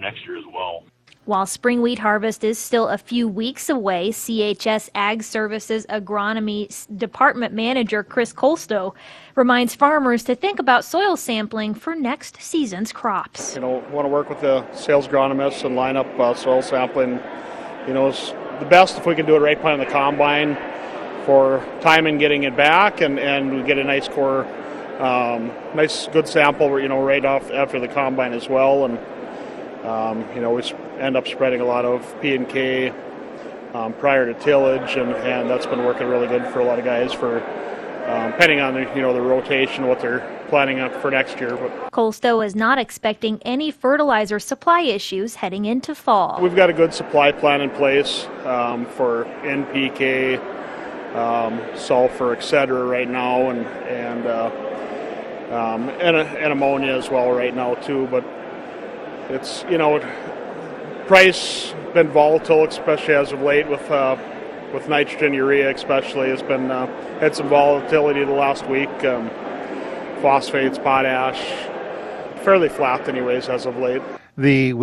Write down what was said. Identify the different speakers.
Speaker 1: next year as well.
Speaker 2: While spring wheat harvest is still a few weeks away, CHS Ag Services Agronomy Department Manager Chris Colstow reminds farmers to think about soil sampling for next season's crops.
Speaker 3: Want to work with the sales agronomists and line up soil sampling. It's the best if we can do it right behind the combine for time and getting it back, and we get a nice core, nice good sample, right off after the combine as well. And we end up spreading a lot of P&K prior to tillage, and that's been working really good for a lot of guys for depending on the rotation, what they're planning on for next year. But
Speaker 2: Colstow is not expecting any fertilizer supply issues heading into fall.
Speaker 3: We've got a good supply plan in place for NPK, sulfur, etc. right now, and ammonia as well right now too. But it's price been volatile, especially as of late with nitrogen, urea especially. It's been had some volatility the last week. Phosphates, potash, fairly flat anyways as of late.